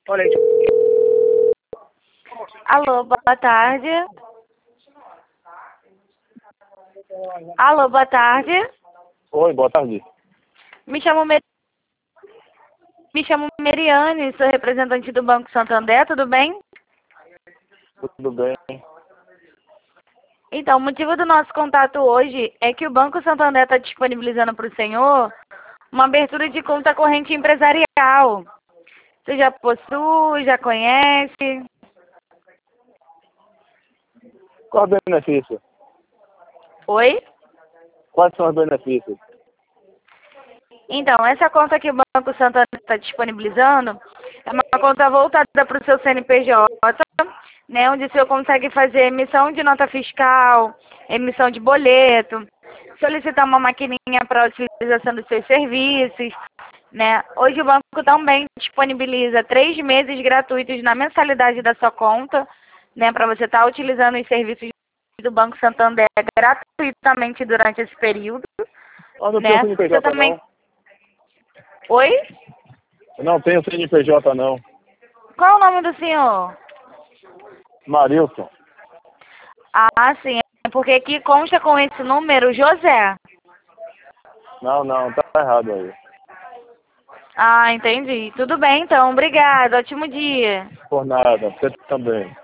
Olha aí. Alô, boa tarde. Alô, boa tarde. Oi, boa tarde. Me chamo Meriane, sou representante do Banco Santander, tudo bem? Tudo bem? Então, o motivo do nosso contato hoje é que o Banco Santander está disponibilizando para o senhor uma abertura de conta corrente empresarial. Você já possui, já conhece? Qual é o benefício? Oi? Quais são os benefícios? Então, essa conta que o Banco Santander está disponibilizando é uma conta voltada para o seu CNPJ, né, onde o senhor consegue fazer emissão de nota fiscal, emissão de boleto, solicitar uma maquininha para a utilização dos seus serviços, né. Hoje o banco também disponibiliza 3 meses gratuitos na mensalidade da sua conta, né, para você estar utilizando os serviços do Banco Santander gratuitamente durante esse período, Eu não tenho né. Você CNPJ também... não. Oi? Eu não tenho CNPJ não. Qual é o nome do senhor? Marilson. Ah, sim, é porque aqui consta com esse número José. Não, tá errado aí. Ah, entendi. Tudo bem, então. Obrigada. Ótimo dia. Por nada, você também.